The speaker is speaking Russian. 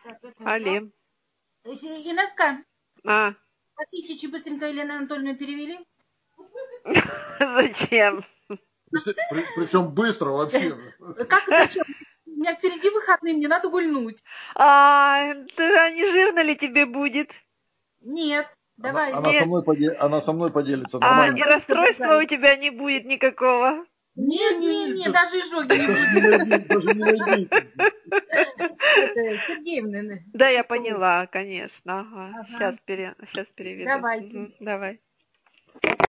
Али. Инеска, А, а тысячи быстренько Елену Анатольевну перевели? зачем? Причем быстро вообще. Как зачем? У меня впереди выходные, мне надо гульнуть. Не жирно ли тебе будет? Нет, давай. Она со мной поделится И нормально. расстройства у тебя не будет никакого? Нет, даже изжоги не будет. Даже не найди. Это Сергеевна. Да, я поняла, конечно. Ага. Ага. Сейчас переведу. Давайте. Давай.